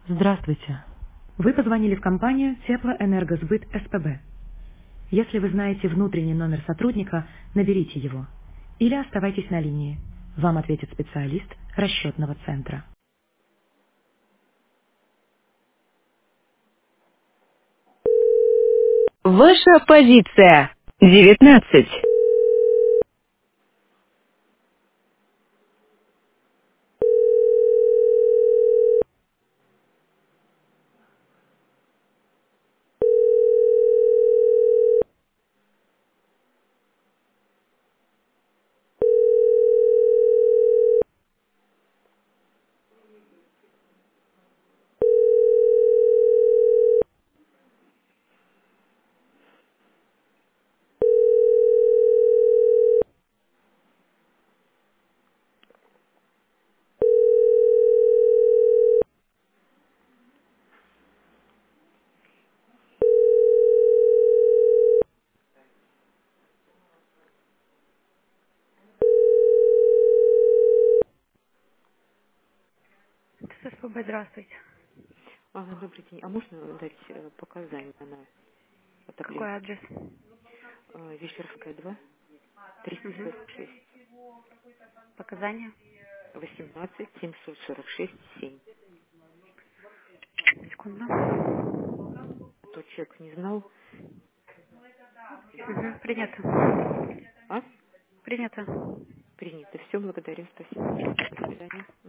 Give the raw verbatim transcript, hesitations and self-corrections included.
Здравствуйте. Вы позвонили в компанию Теплоэнергосбыт СПБ. Если вы знаете внутренний номер сотрудника, наберите его. Или оставайтесь на линии. Вам ответит специалист расчетного центра. Ваша позиция. девятнадцать. СПБ, здравствуйте. А, добрый день. А можно дать э, показания на отопление? Какой адрес? Э, Вишерская, два, триста Угу. сорок шесть, Показания? восемнадцать, семьсот сорок шесть, семь. Секунду. А то человек не знал. Угу. Принято. А? Принято. Принято. Все, благодарю. Спасибо. До свидания.